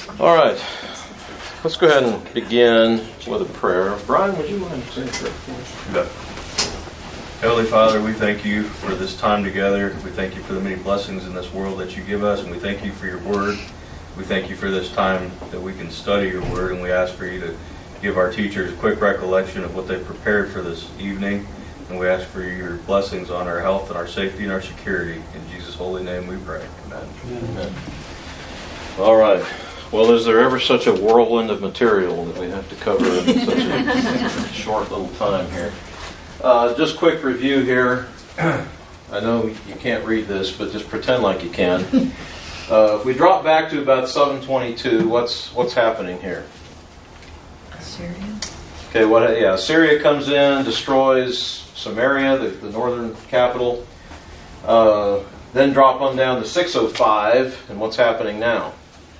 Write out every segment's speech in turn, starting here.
All right, let's go ahead and begin with a prayer. Brian, would you mind saying a prayer for us? Heavenly Father, we thank you for this time together. We thank you for the many blessings in this world that you give us, and we thank you for your word. We thank you for this time that we can study your word, and we ask for you to give our teachers a quick recollection of what they prepared for this evening. And we ask for your blessings on our health and our safety and our security. In Jesus' holy name we pray. Amen. Amen. All right. Well, is there ever such a whirlwind of material that we have to cover in such a short little time here? Just quick review here. I know you can't read this, but just pretend like you can. If we drop back to about 722, what's happening here? Assyria. Okay, Assyria comes in, destroys Samaria, the northern capital. Then drop on down to 605, and what's happening now?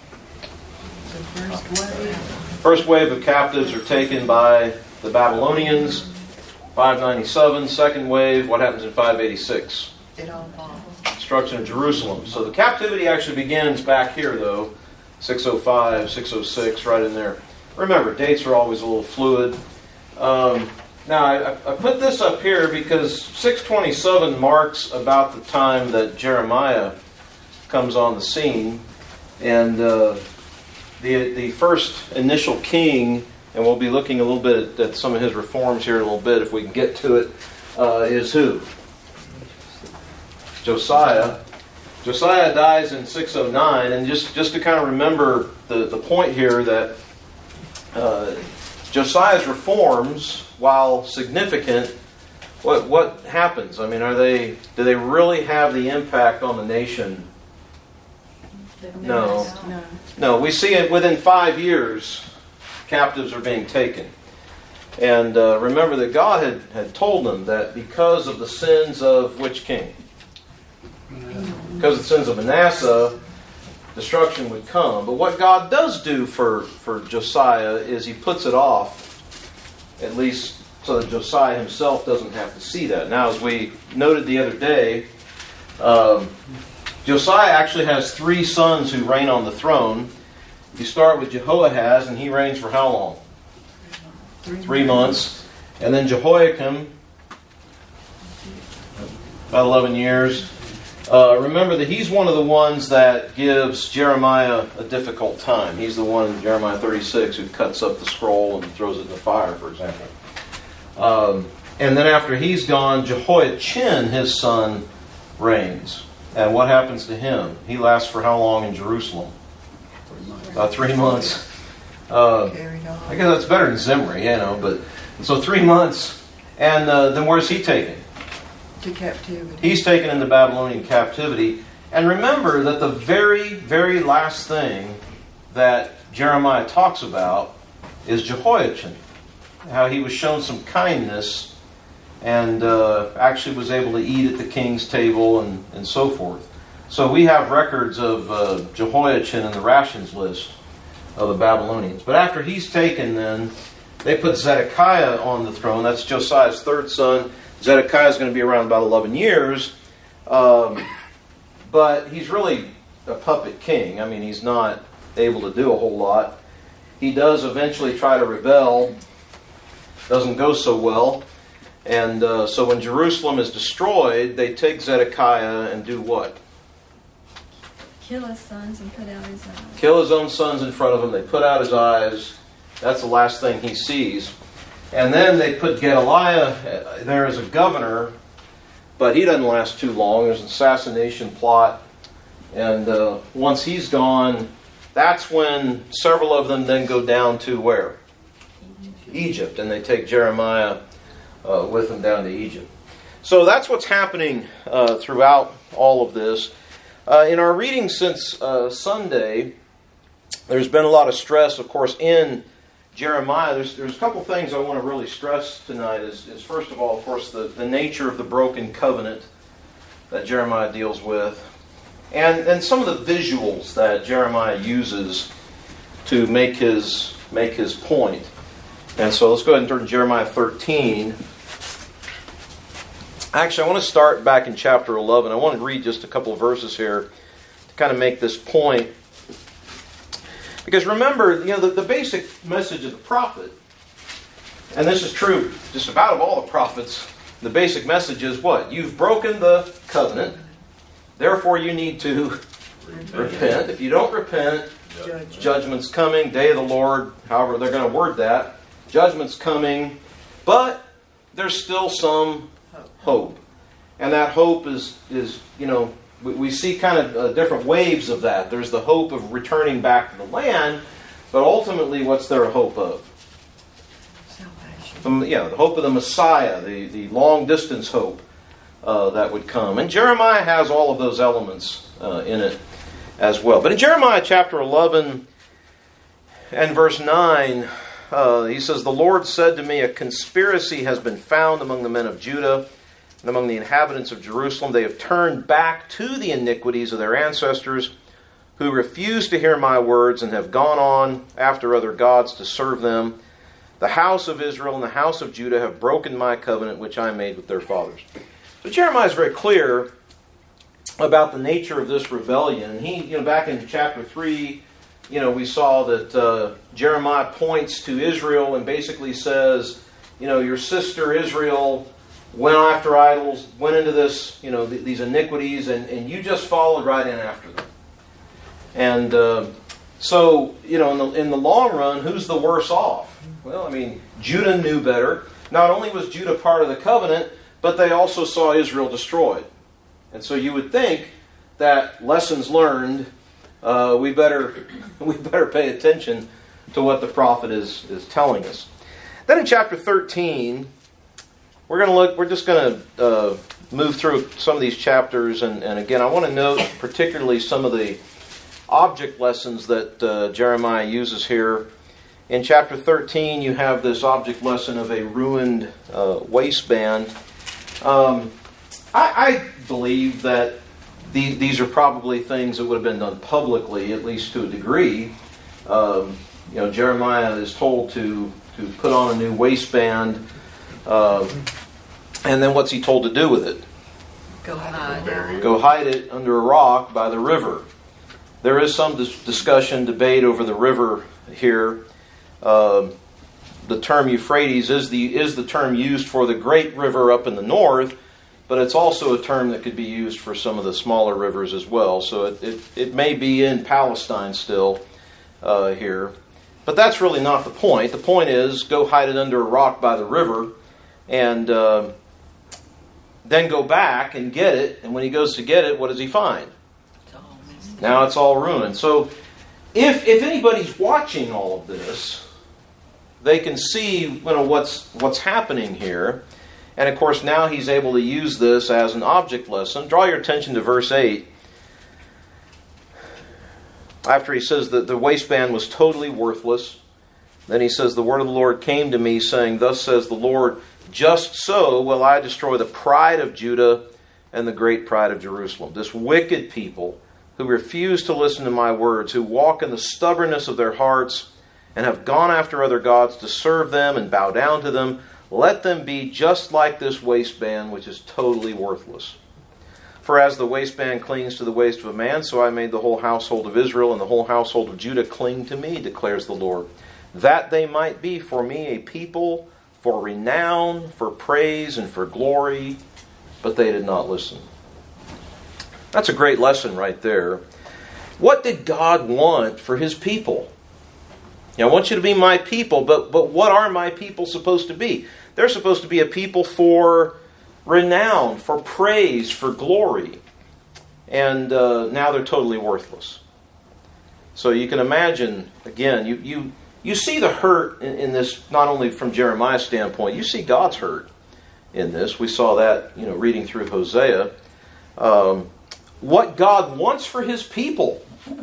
First wave of captives are taken by the Babylonians, 597. Second wave, what happens in 586? It all falls. Destruction of Jerusalem. So the captivity actually begins back here, though, 605, 606, right in there. Remember, dates are always a little fluid. Now, I put this up here because 627 marks about the time that Jeremiah comes on the scene. And the first initial king, and we'll be looking a little bit at some of his reforms here in a little bit if we can get to it, is who? Josiah. Josiah dies in 609, and just to kind of remember the point here that Josiah's reforms, while significant, what happens? I mean, do they really have the impact on the nation? No. We see it within 5 years, captives are being taken. And remember that God had told them that because of the sins of which king? Because of the sins of Manasseh, destruction would come. But what God does do for Josiah is he puts it off, at least so that Josiah himself doesn't have to see that. Now, as we noted the other day, Josiah actually has 3 sons who reign on the throne. You start with Jehoahaz, and he reigns for how long? 3 months. And then Jehoiakim, about 11 years. Remember that he's one of the ones that gives Jeremiah a difficult time. He's the one in Jeremiah 36 who cuts up the scroll and throws it in the fire, for example. And then after he's gone, Jehoiachin, his son, reigns. And what happens to him? He lasts for how long in Jerusalem? About 3 months. I guess that's better than Zimri, But so 3 months. And then where's he taken? To captivity. He's taken into Babylonian captivity. And remember that the very, very last thing that Jeremiah talks about is Jehoiachin. How he was shown some kindness and actually was able to eat at the king's table and so forth. So we have records of Jehoiachin in the rations list of the Babylonians. But after he's taken, then, they put Zedekiah on the throne. That's Josiah's 3rd son. Zedekiah is going to be around about 11 years. But he's really a puppet king. I mean, he's not able to do a whole lot. He does eventually try to rebel. Doesn't go so well. And so when Jerusalem is destroyed, they take Zedekiah and do what? Kill his sons and put out his eyes. Kill his own sons in front of him. They put out his eyes. That's the last thing he sees. And then they put Gedaliah there as a governor, but he doesn't last too long. There's an assassination plot. And once he's gone, that's when several of them then go down to where? Egypt. And they take Jeremiah with them down to Egypt. So that's what's happening throughout all of this. In our reading since Sunday, there's been a lot of stress, of course, in Jeremiah. There's a couple things I want to really stress tonight. Is first of all, of course, the nature of the broken covenant that Jeremiah deals with, and some of the visuals that Jeremiah uses to make his point. And so let's go ahead and turn to Jeremiah 13. Actually, I want to start back in chapter 11. I want to read just a couple of verses here to kind of make this point. Because remember, the basic message of the prophet, and this is true just about of all the prophets, the basic message is what? You've broken the covenant, therefore you need to repent. If you don't repent, judgment's coming, day of the Lord, however they're going to word that. Judgment's coming, but there's still some hope. And that hope is we see kind of different waves of that. There's the hope of returning back to the land, but ultimately what's there a hope of? The hope of the Messiah, the long-distance hope that would come. And Jeremiah has all of those elements in it as well. But in Jeremiah chapter 11 and verse 9, he says, "The Lord said to me, a conspiracy has been found among the men of Judah and among the inhabitants of Jerusalem. They have turned back to the iniquities of their ancestors, who refused to hear my words and have gone on after other gods to serve them. The house of Israel and the house of Judah have broken my covenant which I made with their fathers." So Jeremiah is very clear about the nature of this rebellion. And he, back in chapter 3, we saw that Jeremiah points to Israel and basically says, your sister Israel went after idols, went into this, these iniquities, and you just followed right in after them. And so, in the long run, who's the worse off? Well, Judah knew better. Not only was Judah part of the covenant, but they also saw Israel destroyed. And so you would think that lessons learned, we better pay attention to what the prophet is telling us. Then in chapter 13, we're just going to move through some of these chapters, and again, I want to note particularly some of the object lessons that Jeremiah uses here. In chapter 13, you have this object lesson of a ruined waistband. I believe that these are probably things that would have been done publicly, at least to a degree. Jeremiah is told to put on a new waistband, and then what's he told to do with it? Go hide. Go hide it under a rock by the river. There is some discussion, debate over the river here. The term Euphrates is the term used for the great river up in the north, but it's also a term that could be used for some of the smaller rivers as well. So it may be in Palestine still here. But that's really not the point. The point is, go hide it under a rock by the river, and then go back and get it. And when he goes to get it, what does he find? Now it's all ruined. So if anybody's watching all of this, they can see what's happening here. And of course now he's able to use this as an object lesson. Draw your attention to verse 8. After he says that the waistband was totally worthless, then he says, "The word of the Lord came to me, saying, Thus says the Lord, just so will I destroy the pride of Judah and the great pride of Jerusalem." This wicked people who refuse to listen to my words, who walk in the stubbornness of their hearts, and have gone after other gods to serve them and bow down to them, let them be just like this waistband, which is totally worthless. For as the waistband clings to the waist of a man, so I made the whole household of Israel and the whole household of Judah cling to me, declares the Lord, that they might be for me a people for renown, for praise, and for glory, but they did not listen. That's a great lesson right there. What did God want for His people? I want you to be my people, but what are my people supposed to be? They're supposed to be a people for renown, for praise, for glory. And now they're totally worthless. So you can imagine, again, you see the hurt in this, not only from Jeremiah's standpoint, you see God's hurt in this. We saw that, reading through Hosea. What God wants for His people.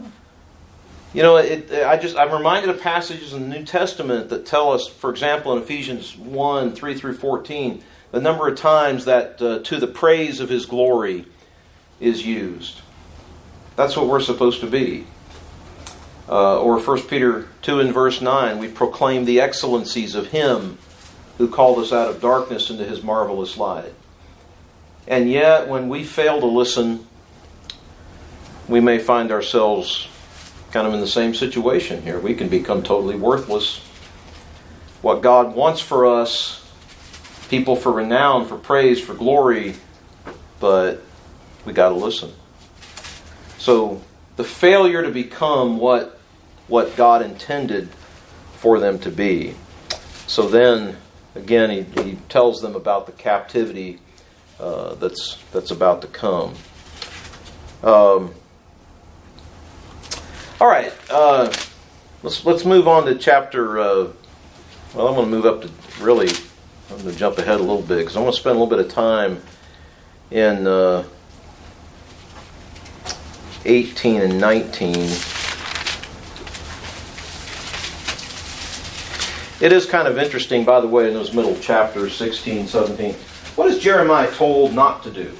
I'm reminded of passages in the New Testament that tell us, for example, in Ephesians 1, 3 through 14, the number of times that to the praise of His glory is used. That's what we're supposed to be. Or 1 Peter 2 and verse 9, we proclaim the excellencies of Him who called us out of darkness into His marvelous light. And yet, when we fail to listen, we may find ourselves kind of in the same situation here. We can become totally worthless. What God wants for us, people for renown, for praise, for glory, but we got to listen. So the failure to become what God intended for them to be. So then, again, he tells them about the captivity that's about to come. All right, let's move on to chapter. I'm going to move up to really. I'm going to jump ahead a little bit because I want to spend a little bit of time in 18 and 19. It is kind of interesting, by the way, in those middle chapters, 16, 17. What is Jeremiah told not to do?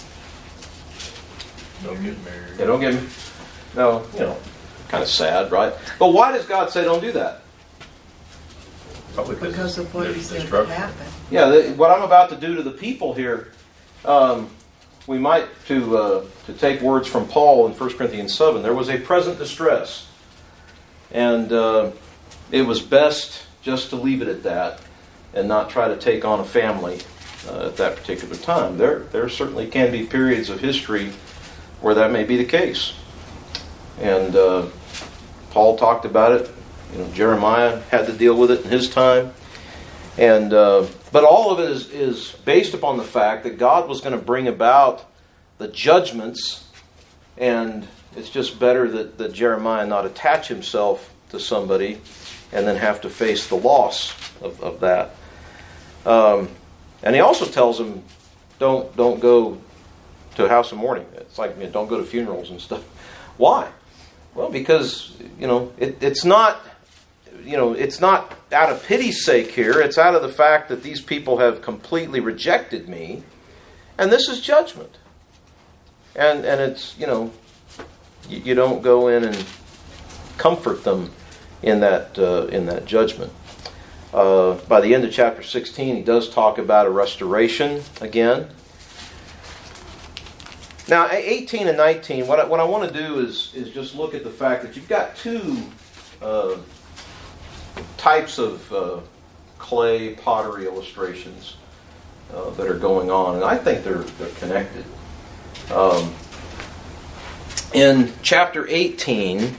Don't get married. Yeah, don't get married. No, kind of sad, right? But why does God say don't do that? Probably Because of what he there's said would destruction. happen. Yeah, what I'm about to do to the people here, we might, to take words from Paul in 1 Corinthians 7, there was a present distress. And it was best just to leave it at that and not try to take on a family at that particular time. There certainly can be periods of history where that may be the case. And Paul talked about it. Jeremiah had to deal with it in his time. And but all of it is based upon the fact that God was going to bring about the judgments, and it's just better that Jeremiah not attach himself to somebody and then have to face the loss of that. And he also tells him, don't go to a house of mourning. It's like, don't go to funerals and stuff. Why? Well, because it's not out of pity's sake here. It's out of the fact that these people have completely rejected me, and this is judgment. And it's you don't go in and comfort them in that judgment. By the end of chapter 16, he does talk about a restoration again. Now, 18 and 19, what I want to do is just look at the fact that you've got two types of clay pottery illustrations that are going on, and I think they're connected. In chapter 18,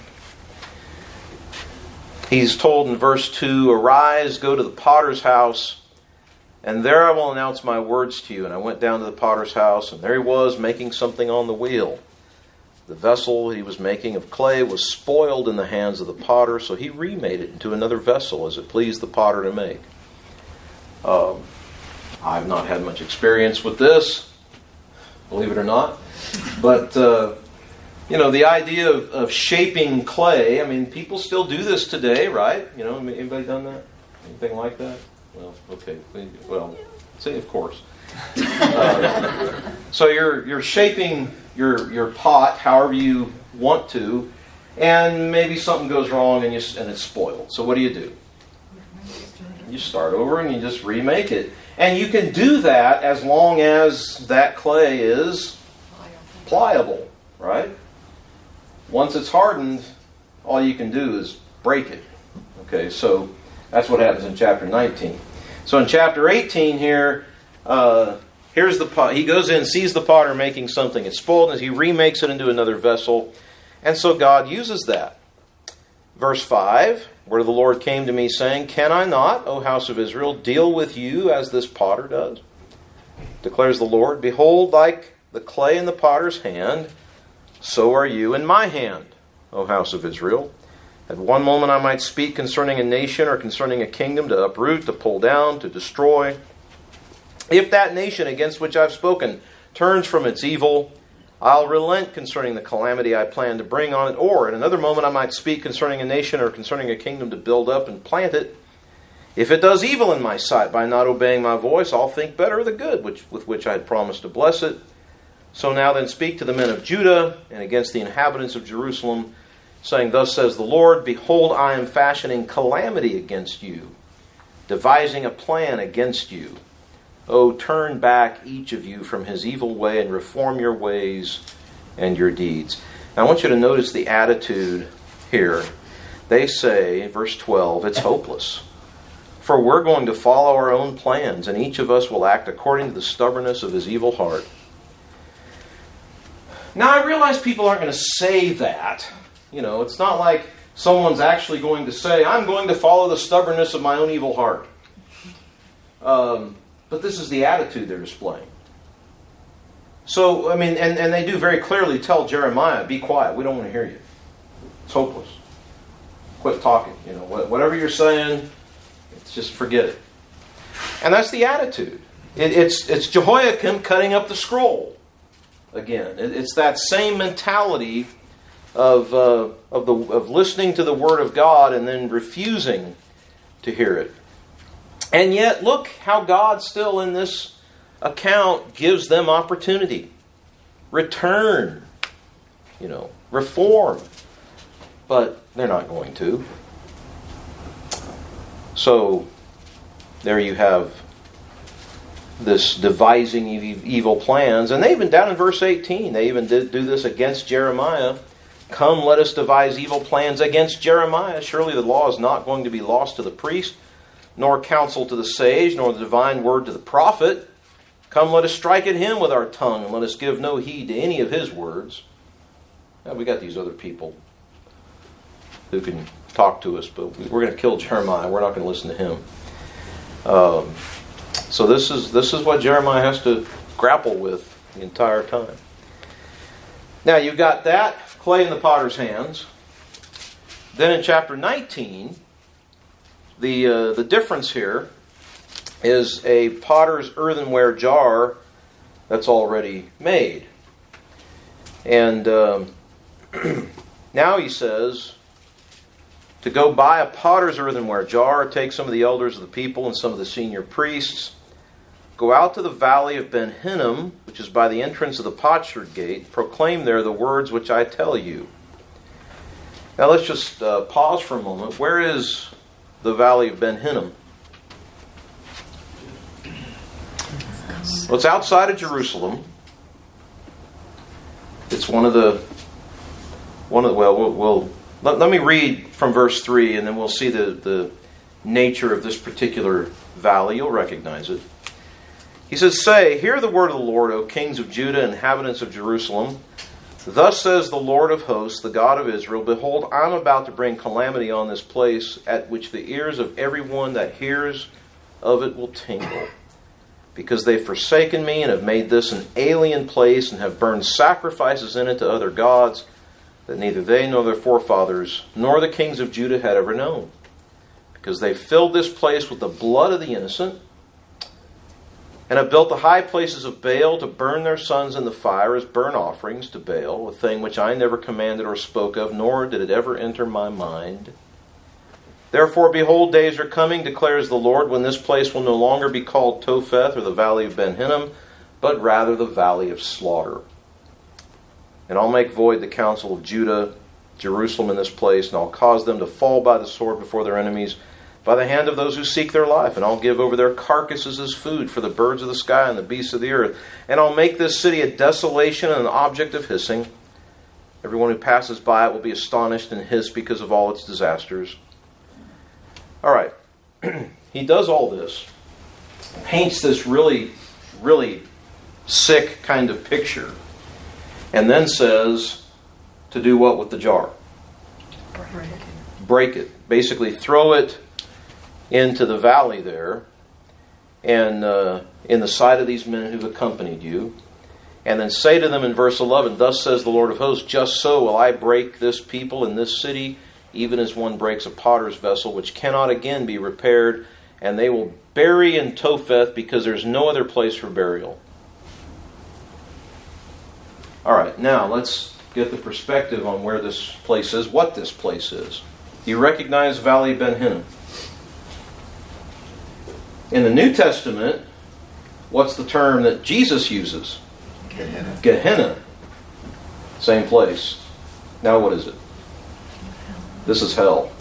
he's told in verse 2, "Arise, go to the potter's house, and there I will announce my words to you." And I went down to the potter's house, and there he was, making something on the wheel. The vessel he was making of clay was spoiled in the hands of the potter, so he remade it into another vessel, as it pleased the potter to make. I've not had much experience with this, believe it or not. But, the idea of shaping clay, people still do this today, right? Anybody done that? Anything like that? Well, okay. Well, say of course. So you're shaping your pot however you want to, and maybe something goes wrong and it's spoiled. So what do? You start over and you just remake it. And you can do that as long as that clay is pliable, right? Once it's hardened, all you can do is break it. Okay, so that's what happens in chapter 19. So in chapter 18 here, here's the pot. He goes in, sees the potter making something. It's spoiled, and he remakes it into another vessel. And so God uses that. Verse 5, where the Lord came to me saying, "Can I not, O house of Israel, deal with you as this potter does? Declares the Lord, behold, like the clay in the potter's hand, so are you in my hand, O house of Israel. At one moment I might speak concerning a nation or concerning a kingdom, to uproot, to pull down, to destroy. If that nation against which I've spoken turns from its evil, I'll relent concerning the calamity I plan to bring on it. Or at another moment I might speak concerning a nation or concerning a kingdom, to build up and plant it. If it does evil in my sight by not obeying my voice, I'll think better of the good with which I had promised to bless it. So now then speak to the men of Judah and against the inhabitants of Jerusalem, saying, Thus says the Lord, behold, I am fashioning calamity against you, devising a plan against you. Oh, turn back each of you from his evil way and reform your ways and your deeds." Now I want you to notice the attitude here, they say, verse 12, it's hopeless. For we're going to follow our own plans, and each of us will act according to the stubbornness of his evil heart. Now, I realize people aren't going to say that. It's not like someone's actually going to say, I'm going to follow the stubbornness of my own evil heart. But this is the attitude they're displaying. So, and they do very clearly tell Jeremiah, be quiet, we don't want to hear you. It's hopeless. Quit talking. Whatever you're saying, just forget it. And that's the attitude. It's Jehoiakim cutting up the scroll. Again, it's that same mentality of listening to the Word of God and then refusing to hear it. And yet, look how God still in this account gives them opportunity. Return. Reform. But they're not going to. So, there you have this devising evil plans. And they even, down in verse 18, they even did do this against Jeremiah. Come, let us devise evil plans against Jeremiah. Surely the law is not going to be lost to the priest, nor counsel to the sage, nor the divine word to the prophet. Come, let us strike at him with our tongue, and let us give no heed to any of his words. Now, we got these other people who can talk to us, but we're going to kill Jeremiah. We're not going to listen to him. So this is what Jeremiah has to grapple with the entire time. Now, you've got that, clay in the potter's hands. Then in chapter 19, the difference here is a potter's earthenware jar that's already made. And now he says to go buy a potter's earthenware jar, take some of the elders of the people and some of the senior priests, go out to the valley of Ben Hinnom, which is by the entrance of the potsherd gate, proclaim there the words which I tell you. Now let's just pause for a moment. Where is the valley of Ben Hinnom? Well, it's outside of Jerusalem. It's let me read from verse 3, and then we'll see the nature of this particular valley. You'll recognize it. He says, Say, hear the word of the Lord, O kings of Judah, inhabitants of Jerusalem. Thus says the Lord of hosts, the God of Israel, Behold, I am about to bring calamity on this place, at which the ears of everyone that hears of it will tingle. Because they've forsaken me and have made this an alien place and have burned sacrifices in it to other gods that neither they nor their forefathers nor the kings of Judah had ever known. Because they filled this place with the blood of the innocent and have built the high places of Baal to burn their sons in the fire as burnt offerings to Baal, a thing which I never commanded or spoke of, nor did it ever enter my mind. Therefore, behold, days are coming, declares the Lord, when this place will no longer be called Topheth, or the valley of Ben Hinnom, but rather the valley of slaughter. And I'll make void the counsel of Judah, Jerusalem in this place, and I'll cause them to fall by the sword before their enemies, by the hand of those who seek their life. And I'll give over their carcasses as food for the birds of the sky and the beasts of the earth. And I'll make this city a desolation and an object of hissing. Everyone who passes by it will be astonished and hiss because of all its disasters. All right, he does all this, paints this really, really sick kind of picture, and then says to do what with the jar? Break it. Basically throw it into the valley there, and in the sight of these men who've accompanied you, and then say to them in verse 11, Thus says the Lord of hosts, just so will I break this people in this city, even as one breaks a potter's vessel, which cannot again be repaired, and they will bury in Topheth, because there's no other place for burial. All right, now let's get the perspective on where this place is, what this place is. Do you recognize Valley Ben Hinnom? In the New Testament, what's the term that Jesus uses? Gehenna. Gehenna. Same place. Now what is it? This is hell.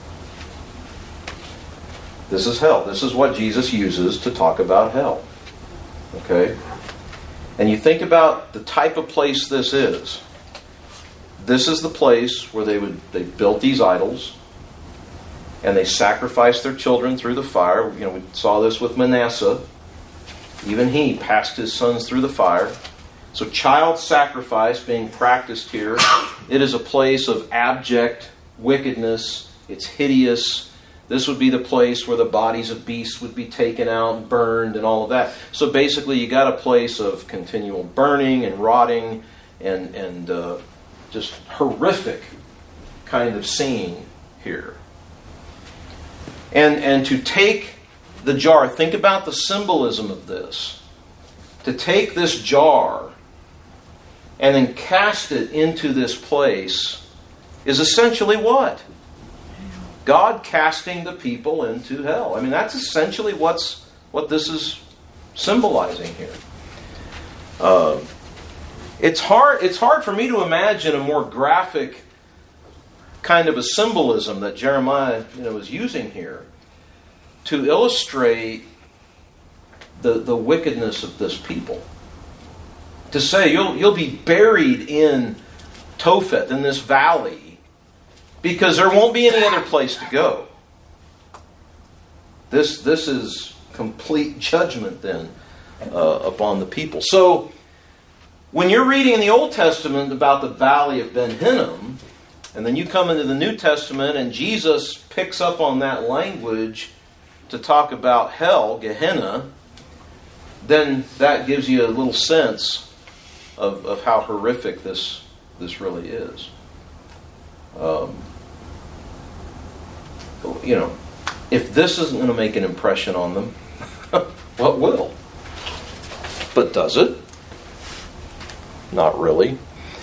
This is hell. This is what Jesus uses to talk about hell. Okay? And you think about the type of place this is. this is the place where they built these idols, and they sacrificed their children through the fire. We saw this with Manasseh. Even he passed his sons through the fire. So child sacrifice being practiced here. It is a place of abject wickedness. It's hideous. This would be the place where the bodies of beasts would be taken out and burned and all of that. So basically you got a place of continual burning and rotting and just horrific kind of scene here. And to take the jar, think about the symbolism of this. To take this jar and then cast it into this place is essentially what? God casting the people into hell. I mean, that's essentially what this is symbolizing here. It's hard for me to imagine a more graphic kind of a symbolism that Jeremiah is using here to illustrate the wickedness of this people. To say you'll be buried in Topheth, in this valley, because there won't be any other place to go. This is complete judgment then upon the people. So when you're reading in the Old Testament about the valley of Ben Hinnom, and then you come into the New Testament and Jesus picks up on that language to talk about hell, Gehenna, then that gives you a little sense of how horrific this really is. If this isn't going to make an impression on them, what will? But does it? Not really.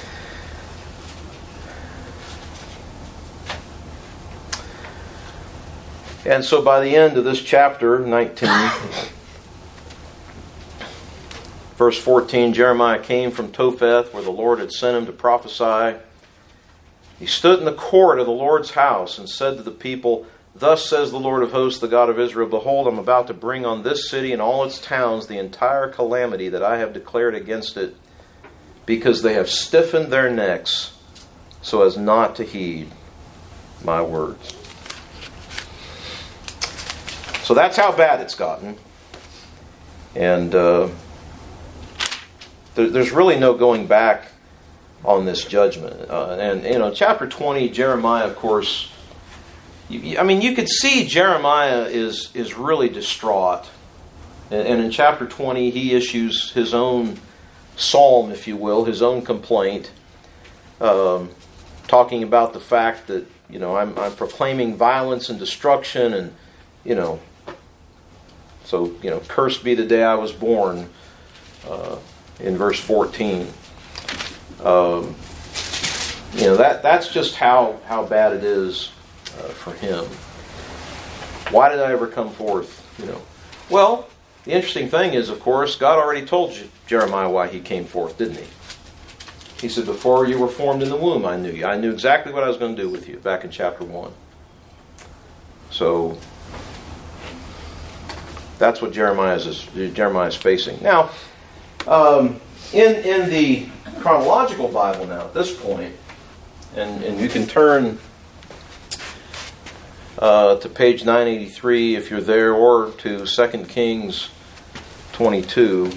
And so by the end of this chapter, 19, verse 14, Jeremiah came from Topheth, where the Lord had sent him to prophesy. He stood in the court of the Lord's house and said to the people, "Thus says the Lord of hosts, the God of Israel, Behold, I am about to bring on this city and all its towns the entire calamity that I have declared against it, because they have stiffened their necks so as not to heed my words." So that's how bad it's gotten. And there's really no going back on this judgment. And chapter 20, Jeremiah, of course, you could see Jeremiah is really distraught. And in chapter 20, he issues his own psalm, if you will, his own complaint, talking about the fact that, I'm proclaiming violence and destruction, and, so, cursed be the day I was born, in verse 14. That's just how bad it is for him. Why did I ever come forth? Well, the interesting thing is, of course, God already told Jeremiah why he came forth, didn't he? He said, "Before you were formed in the womb, I knew you. I knew exactly what I was going to do with you," back in chapter 1. So that's what Jeremiah is facing. Now, in the chronological Bible now at this point, and you can turn to page 983 if you're there, or to 2 Kings 22.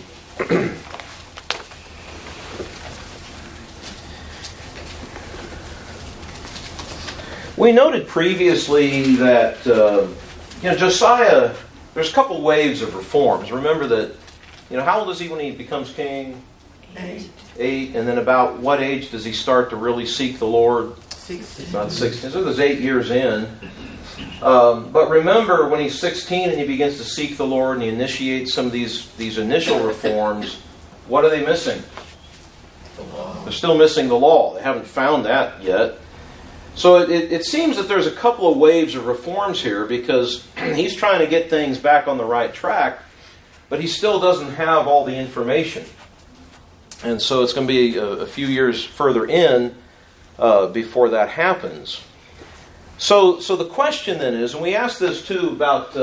We noted previously that Josiah, there's a couple waves of reforms. Remember that, how old is he when he becomes king? 8. And then about what age does he start to really seek the Lord? 16. About 16. So there's 8 years in. But remember, when he's 16 and he begins to seek the Lord and he initiates some of these initial reforms, what are they missing? The law. They're still missing the law. They haven't found that yet. So it seems that there's a couple of waves of reforms here, because he's trying to get things back on the right track, but he still doesn't have all the information. And so it's going to be a few years further in before that happens. So the question then is, and we asked this too about,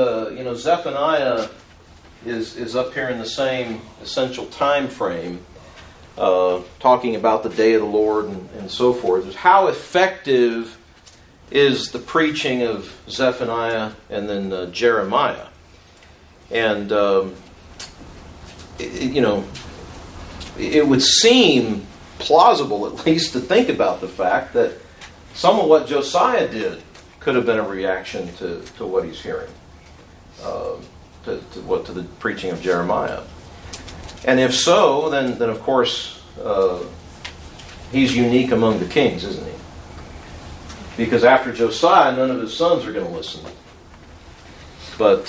Zephaniah is up here in the same essential time frame. talking about the day of the Lord and so forth, is how effective is the preaching of Zephaniah and then Jeremiah. And, it would seem plausible, at least, to think about the fact that some of what Josiah did could have been a reaction to what he's hearing, to the preaching of Jeremiah. And if so, then of course, he's unique among the kings, isn't he? Because after Josiah, none of his sons are going to listen. But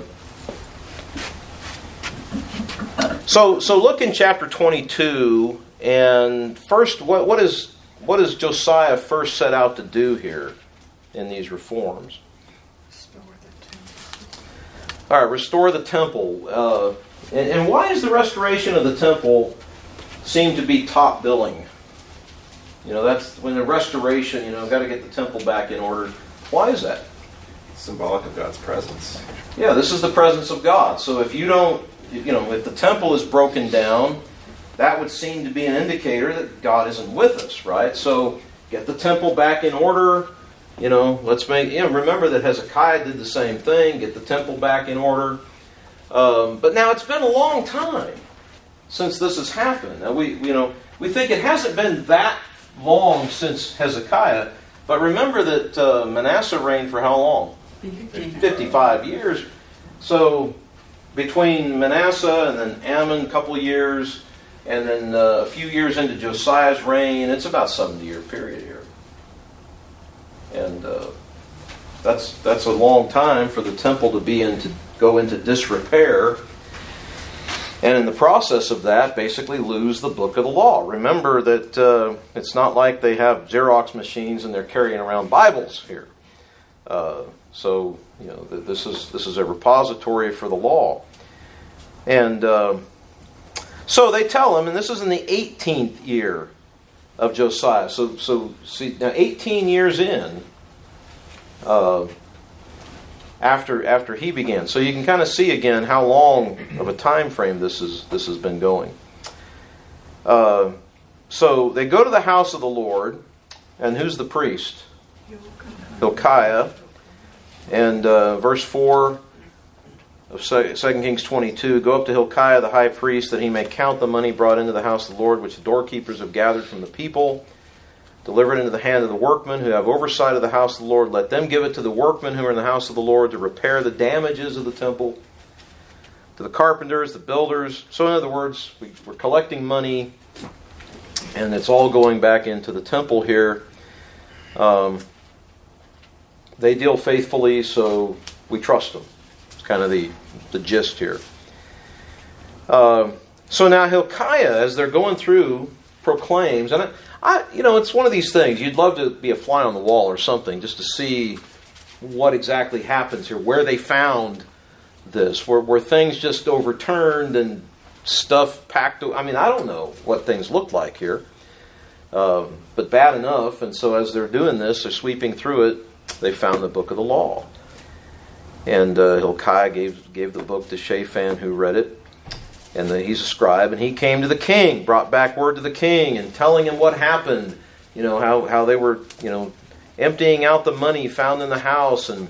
so look in chapter 22, and first, what does Josiah first set out to do here in these reforms? All right, restore the temple. And why is the restoration of the temple seem to be top billing? That's when the restoration, got to get the temple back in order. Why is that? Symbolic of God's presence. Yeah, this is the presence of God. So if you don't, if the temple is broken down, that would seem to be an indicator that God isn't with us, right? So get the temple back in order. Let's remember that Hezekiah did the same thing. Get the temple back in order. But now it's been a long time since this has happened. Now we think it hasn't been that long since Hezekiah, but remember that Manasseh reigned for how long? 55 years. So between Manasseh and then Ammon, a couple of years, and then a few years into Josiah's reign, it's about a 70-year period here. And that's a long time for the temple to go into disrepair, and in the process of that, basically lose the book of the law. Remember that it's not like they have Xerox machines and they're carrying around Bibles here. So this is a repository for the law, and so they tell him, and this is in the 18th year of Josiah. So see now, 18 years in. After he began. So you can kind of see again how long of a time frame this has been going. So they go to the house of the Lord, and who's the priest? Hilkiah. And verse 4 of 2 Kings 22, go up to Hilkiah the high priest, that he may count the money brought into the house of the Lord, which the doorkeepers have gathered from the people. Deliver it into the hand of the workmen who have oversight of the house of the Lord. Let them give it to the workmen who are in the house of the Lord to repair the damages of the temple. To the carpenters, the builders. So in other words, we're collecting money, and it's all going back into the temple here. They deal faithfully, so we trust them. It's kind of the gist here. So now Hilkiah, as they're going through, proclaims, and it's one of these things. You'd love to be a fly on the wall or something just to see what exactly happens here, where they found this, were things just overturned and stuff packed. I don't know what things looked like here, but bad enough. And so as they're doing this, they're sweeping through it, they found the book of the law. And Hilkiah gave the book to Shaphan, who read it. And he's a scribe, and he came to the king, brought back word to the king, and telling him what happened. How they were, emptying out the money found in the house, and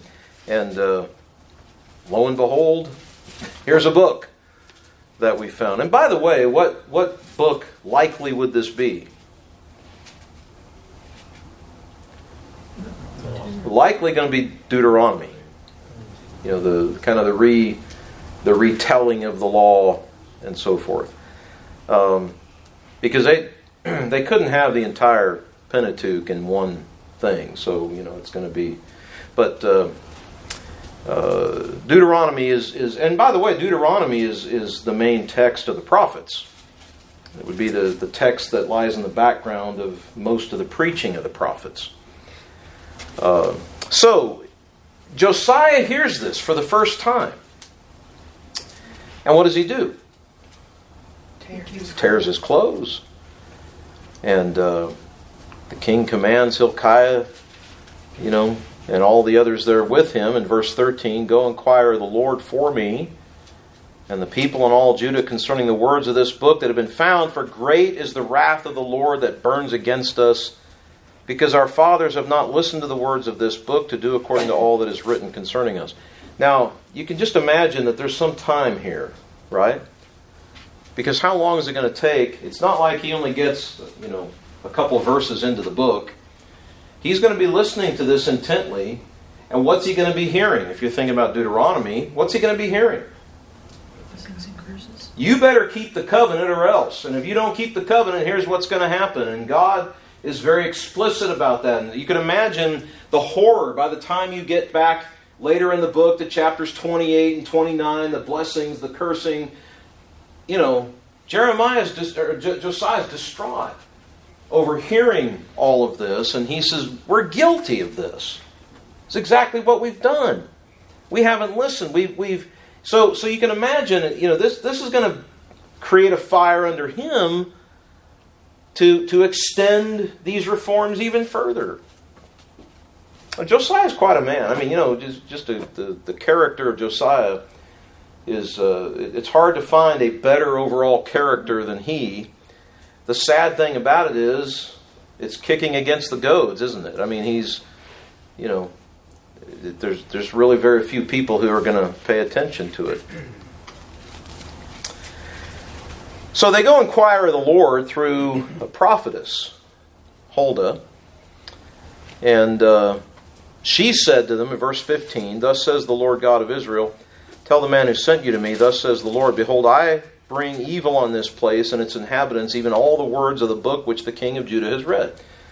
lo and behold, here's a book that we found. And by the way, what book likely would this be? Likely going to be Deuteronomy. The kind of the retelling of the law and so forth, because they couldn't have the entire Pentateuch in one thing. So it's going to be, but Deuteronomy is, and by the way, Deuteronomy is the main text of the prophets. It would be the text that lies in the background of most of the preaching of the prophets. So Josiah hears this for the first time, and what does he do? Tears his clothes. And the king commands Hilkiah, and all the others that are with him in verse 13, go inquire of the Lord for me, and the people and all Judah concerning the words of this book that have been found, for great is the wrath of the Lord that burns against us, because our fathers have not listened to the words of this book to do according to all that is written concerning us. Now, you can just imagine that there's some time here, right? Because how long is it going to take? It's not like he only gets, a couple of verses into the book. He's going to be listening to this intently. And what's he going to be hearing? If you're thinking about Deuteronomy, what's he going to be hearing? You better keep the covenant or else. And if you don't keep the covenant, here's what's going to happen. And God is very explicit about that. And you can imagine the horror by the time you get back later in the book to chapters 28 and 29, the blessings, the cursing. Josiah's distraught over hearing all of this. And he says, we're guilty of this. It's exactly what we've done. We haven't listened. So you can imagine, this is going to create a fire under him to extend these reforms even further. Josiah is quite a man. I mean, the character of Josiah is, it's hard to find a better overall character than he. The sad thing about it is, it's kicking against the goads, isn't it? I mean, he's, there's really very few people who are going to pay attention to it. So they go inquire of the Lord through a prophetess, Huldah, and she said to them in verse 15, thus says the Lord God of Israel, tell the man who sent you to me, thus says the Lord, behold, I bring evil on this place and its inhabitants, even all the words of the book which the king of Judah has read.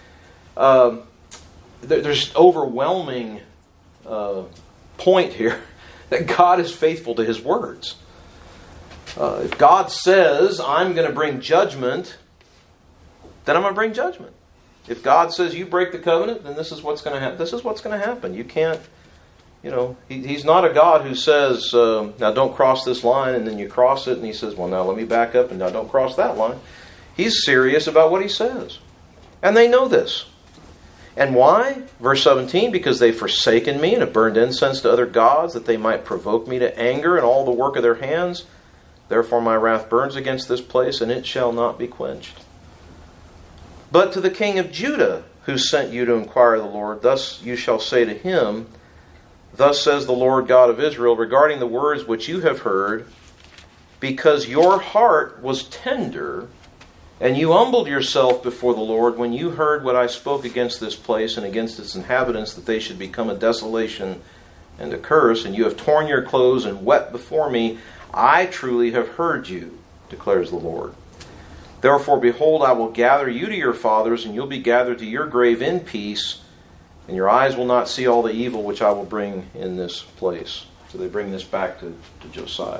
There's overwhelming point here that God is faithful to His words. If God says, I'm going to bring judgment, then I'm going to bring judgment. If God says, you break the covenant, then this is what's going to happen. This is what's going to happen. You can't, He's not a God who says, now don't cross this line, and then you cross it, and He says, well, now let me back up, and now don't cross that line. He's serious about what He says. And they know this. And why? Verse 17, because they've forsaken me and have burned incense to other gods, that they might provoke me to anger and all the work of their hands. Therefore my wrath burns against this place, and it shall not be quenched. But to the king of Judah, who sent you to inquire of the Lord, thus you shall say to him, thus says the Lord God of Israel, regarding the words which you have heard, because your heart was tender, and you humbled yourself before the Lord when you heard what I spoke against this place and against its inhabitants, that they should become a desolation and a curse, and you have torn your clothes and wept before me, I truly have heard you, declares the Lord. Therefore, behold, I will gather you to your fathers, and you'll be gathered to your grave in peace, and your eyes will not see all the evil which I will bring in this place. So they bring this back to Josiah.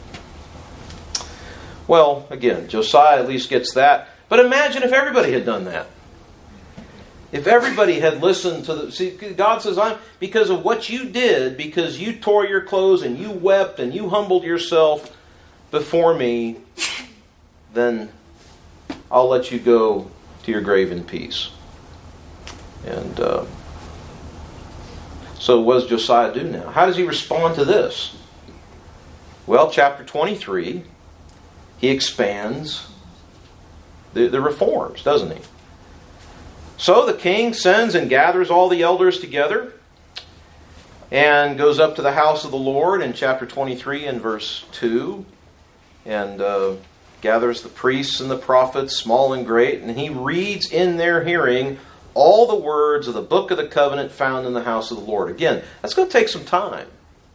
Well, again, Josiah at least gets that. But imagine if everybody had done that. If everybody had listened to see, God says, because of what you did, because you tore your clothes and you wept and you humbled yourself before me, then I'll let you go to your grave in peace. And so what does Josiah do now? How does he respond to this? Well, chapter 23, he expands the reforms, doesn't he? So the king sends and gathers all the elders together and goes up to the house of the Lord in chapter 23 and verse 2 and gathers the priests and the prophets, small and great, and he reads in their hearing all the words of the book of the covenant found in the house of the Lord. Again, that's going to take some time.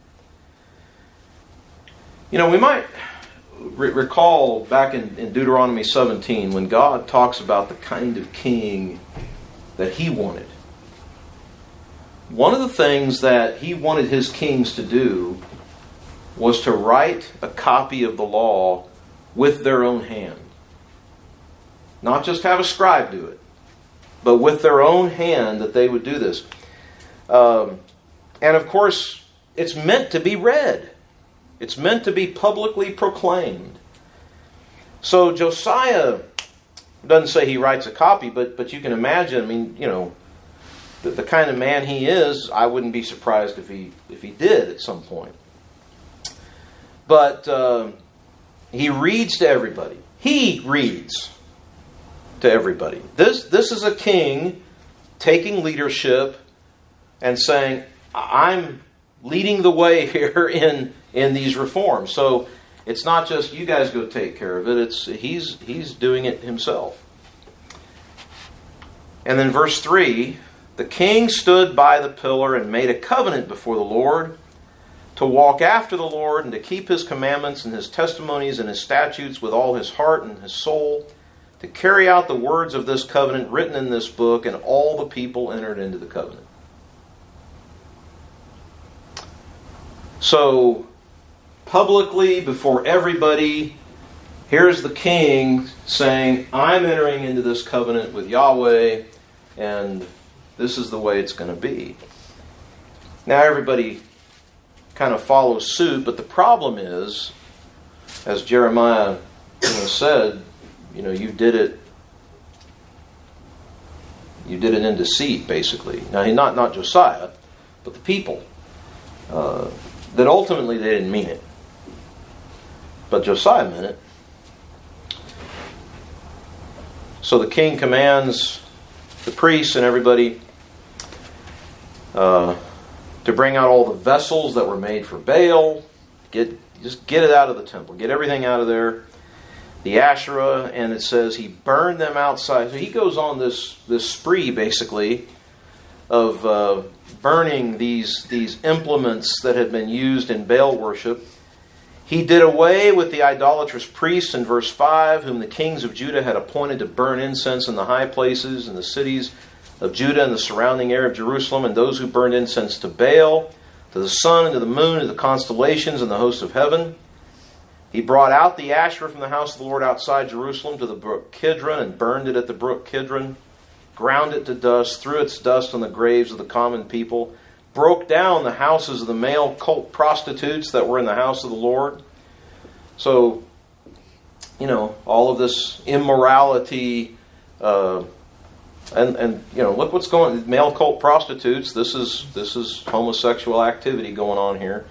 We might recall back in Deuteronomy 17 when God talks about the kind of king that He wanted. One of the things that He wanted His kings to do was to write a copy of the law with their own hand. Not just have a scribe do it, but with their own hand that they would do this. And of course, it's meant to be read. It's meant to be publicly proclaimed. So Josiah doesn't say he writes a copy, but you can imagine, the kind of man he is, I wouldn't be surprised if he did at some point. But he reads to everybody. He reads to everybody. This is a king taking leadership and saying, I'm leading the way here in these reforms. So it's not just you guys go take care of it. He's doing it himself. And then verse 3, the king stood by the pillar and made a covenant before the Lord to walk after the Lord and to keep his commandments and his testimonies and his statutes with all his heart and his soul, to carry out the words of this covenant written in this book, and all the people entered into the covenant. So, publicly, before everybody, here's the king saying, I'm entering into this covenant with Yahweh, and this is the way it's going to be. Now everybody kind of follows suit, but the problem is, as Jeremiah said, you did it in deceit, basically. Now, not Josiah, but the people. That ultimately they didn't mean it. But Josiah meant it. So the king commands the priests and everybody to bring out all the vessels that were made for Baal. Just get it out of the temple. Get everything out of there. The Asherah, and it says he burned them outside. So he goes on this spree, basically, of burning these implements that had been used in Baal worship. He did away with the idolatrous priests in verse 5, whom the kings of Judah had appointed to burn incense in the high places in the cities of Judah and the surrounding area of Jerusalem, and those who burned incense to Baal, to the sun, and to the moon, to the constellations, and the hosts of heaven. He brought out the Asherah from the house of the Lord outside Jerusalem to the brook Kidron, and burned it at the brook Kidron, ground it to dust, threw its dust on the graves of the common people, broke down the houses of the male cult prostitutes that were in the house of the Lord. So, all of this immorality, and look what's going on. Male cult prostitutes. This is homosexual activity going on here.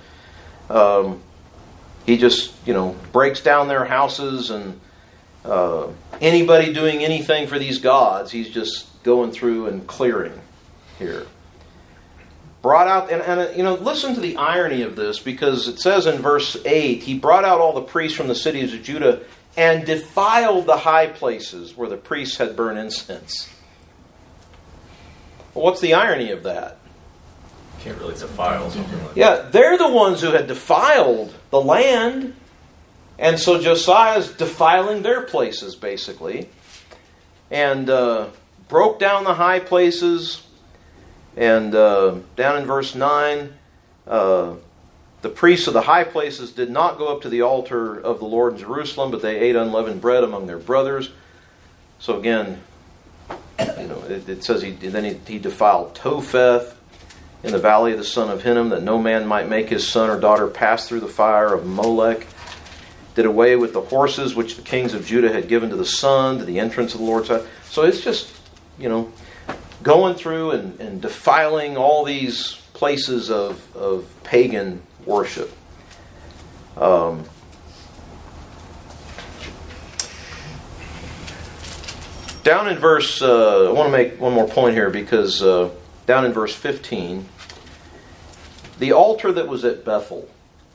He just breaks down their houses, and anybody doing anything for these gods, he's just going through and clearing here. Brought out, and listen to the irony of this, because it says in verse 8, he brought out all the priests from the cities of Judah and defiled the high places where the priests had burned incense. Well, what's the irony of that? Can't really defile something like that. Yeah, they're the ones who had defiled the land, and so Josiah's defiling their places, basically, and broke down the high places. And down in verse 9, the priests of the high places did not go up to the altar of the Lord in Jerusalem, but they ate unleavened bread among their brothers. So again, it says he defiled Topheth in the valley of the son of Hinnom, that no man might make his son or daughter pass through the fire of Molech. Did away with the horses which the kings of Judah had given to the sun, to the entrance of the Lord's house. So it's just, going through and defiling all these places of pagan worship. Down in verse, I want to make one more point here, because down in verse 15, the altar that was at Bethel.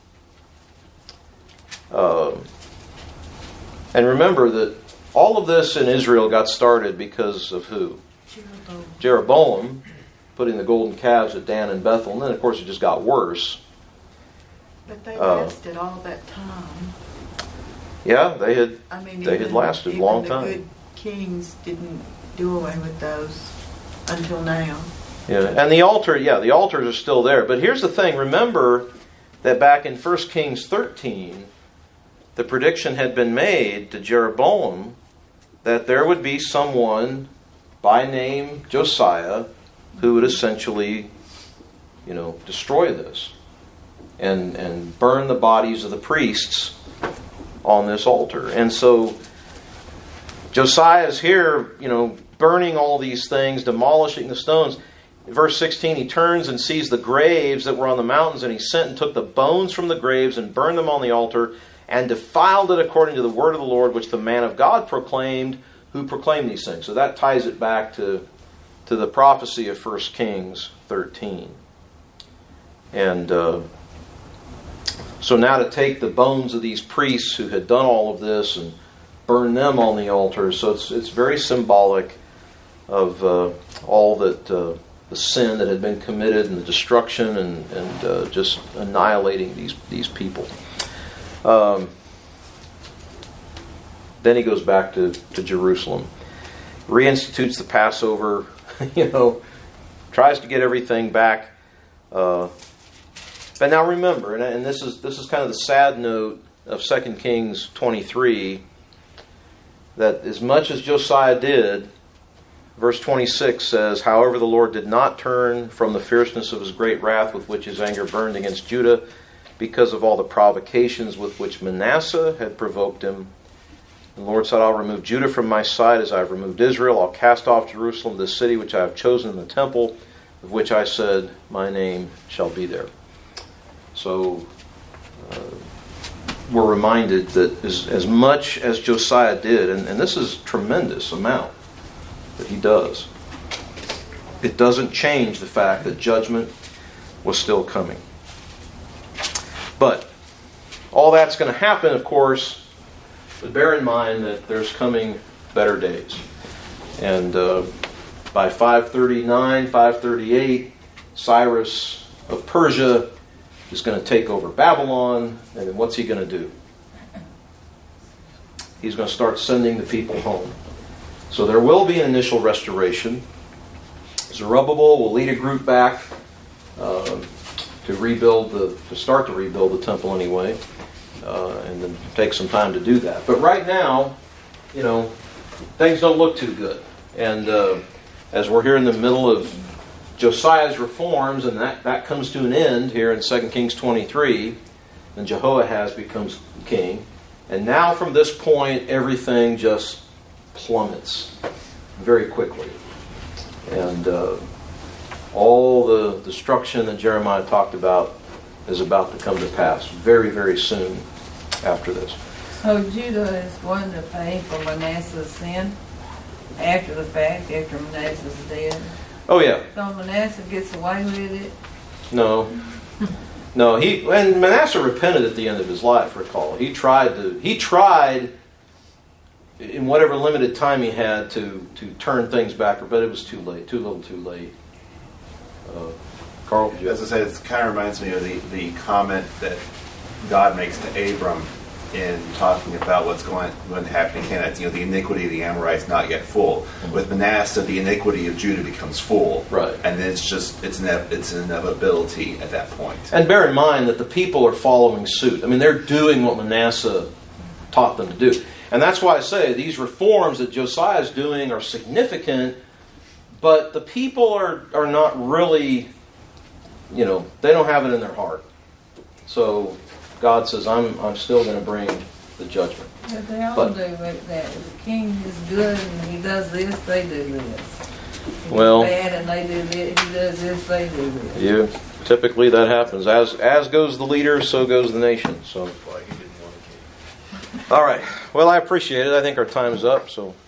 And remember that all of this in Israel got started because of who? Jeroboam putting the golden calves at Dan and Bethel, and then of course it just got worse. But they lasted all that time. Yeah, they had lasted a long time. The good kings didn't do away with those until now. Yeah, and the altars are still there. But here's the thing: remember that back in 1 Kings 13, the prediction had been made to Jeroboam that there would be someone by name Josiah who would essentially, destroy this and burn the bodies of the priests on this altar. And so Josiah is here, burning all these things, demolishing the stones. In verse 16, he turns and sees the graves that were on the mountains, and he sent and took the bones from the graves and burned them on the altar and defiled it according to the word of the Lord, which the man of God proclaimed, who proclaimed these things. So that ties it back to the prophecy of 1 Kings 13. And so now to take the bones of these priests who had done all of this and burn them on the altar. So it's very symbolic of all that the sin that had been committed and the destruction and just annihilating these people. Then he goes back to Jerusalem, reinstitutes the Passover, tries to get everything back. But now remember, and this is kind of the sad note of 2 Kings 23, that as much as Josiah did, verse 26 says, however, the Lord did not turn from the fierceness of his great wrath with which his anger burned against Judah, because of all the provocations with which Manasseh had provoked him. The Lord said, I'll remove Judah from my sight as I have removed Israel. I'll cast off Jerusalem, the city which I have chosen in the temple, of which I said, my name shall be there. So we're reminded that as much as Josiah did, and this is a tremendous amount that he does, it doesn't change the fact that judgment was still coming. But all that's going to happen, of course, but bear in mind that there's coming better days. And by 539, 538, Cyrus of Persia is going to take over Babylon. And then what's he going to do? He's going to start sending the people home. So there will be an initial restoration. Zerubbabel will lead a group back to start to rebuild the temple anyway, and then take some time to do that. But right now, things don't look too good. And as we're here in the middle of Josiah's reforms, and that comes to an end here in 2 Kings 23, and Jehoahaz becomes king. And now from this point, everything just plummets very quickly. And all the destruction that Jeremiah talked about is about to come to pass very, very soon after this. So Judah is one to pay for Manasseh's sin after the fact, after Manasseh's dead? Oh yeah. So Manasseh gets away with it? No. No, and Manasseh repented at the end of his life, recall. He tried in whatever limited time he had to turn things back, but it was too late, too little too late. Carl? As I said, it kind of reminds me of the comment that God makes to Abram in talking about what's going to happen in Canaan. The iniquity of the Amorites not yet full. Mm-hmm. With Manasseh, the iniquity of Judah becomes full. Right. And then it's an inevitability at that point. And bear in mind that the people are following suit. I mean, they're doing what Manasseh taught them to do. And that's why I say these reforms that Josiah is doing are significant, but the people are not really, they don't have it in their heart. So God says, I'm still going to bring the judgment. But they all do that. If the king is good and he does this, they do this. If he's bad and they do this, he does this, they do this. Yeah, typically that happens. As goes the leader, so goes the nation. So, all right. Well, I appreciate it. I think our time's up. So.